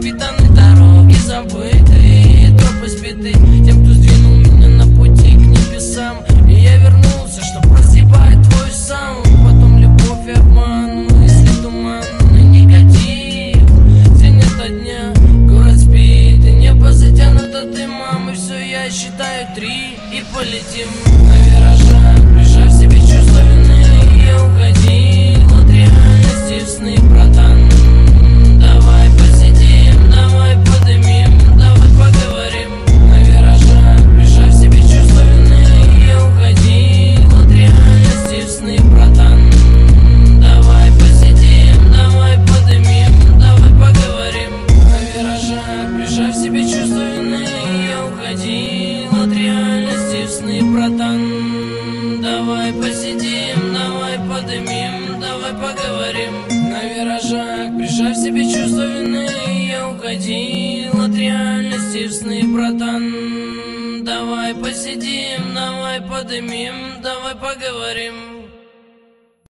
пропитаны дороги забытые, тропы сбиты тем, кто сдвинул меня на пути к небесам. И я вернулся, чтоб прозябать твой саунд. Потом любовь и обман, мысли туманный негатив. День ото дня, город спит, и небо затянуто дымом. И все, я считаю 3 и полетим на виражах, прижав в себе чувства вины. Я уходил от реальности в сны, братан. Давай посидим, давай подымим, давай поговорим на виражах, прижав в себе чувства вины. Я уходил от реальности в сны, братан. Давай посидим, давай подымим, давай поговорим на виражах, прижав в себе чувства вины. Я уходил от реальности в сны, братан. Давай посидим, давай подымим, давай поговорим на виражах, прижав в себе чувство вины. Я уходил от реальности в сны, братан. Давай посидим, давай подымим, давай поговорим.